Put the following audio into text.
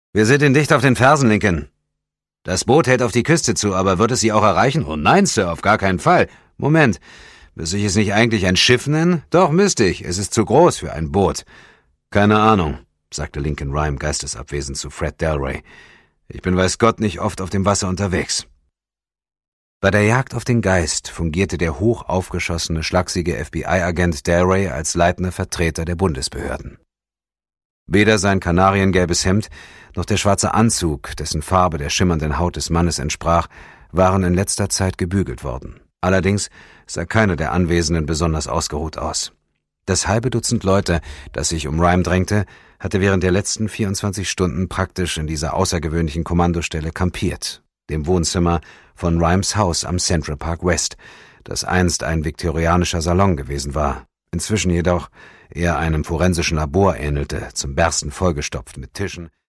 Wir sind Ihnen dicht auf den Fersen, Lincoln. Das Boot hält auf die Küste zu, aber wird es Sie auch erreichen? Oh nein, Sir, auf gar keinen Fall. Moment, müsste ich es nicht eigentlich ein Schiff nennen? Doch, müsste ich. Es ist zu groß für ein Boot. Keine Ahnung, sagte Lincoln Rhyme geistesabwesend zu Fred Delray. Ich bin weiß Gott nicht oft auf dem Wasser unterwegs. Bei der Jagd auf den Geist fungierte der hoch aufgeschossene, schlachsige FBI-Agent Delray als leitender Vertreter der Bundesbehörden. Weder sein kanariengelbes Hemd noch der schwarze Anzug, dessen Farbe der schimmernden Haut des Mannes entsprach, waren in letzter Zeit gebügelt worden. Allerdings sah keiner der Anwesenden besonders ausgeruht aus. Das halbe Dutzend Leute, das sich um Rhyme drängte, hatte während der letzten 24 Stunden praktisch in dieser außergewöhnlichen Kommandostelle kampiert, dem Wohnzimmer von Rhymes Haus am Central Park West, das einst ein viktorianischer Salon gewesen war, inzwischen jedoch eher einem forensischen Labor ähnelte, zum Bersten vollgestopft mit Tischen,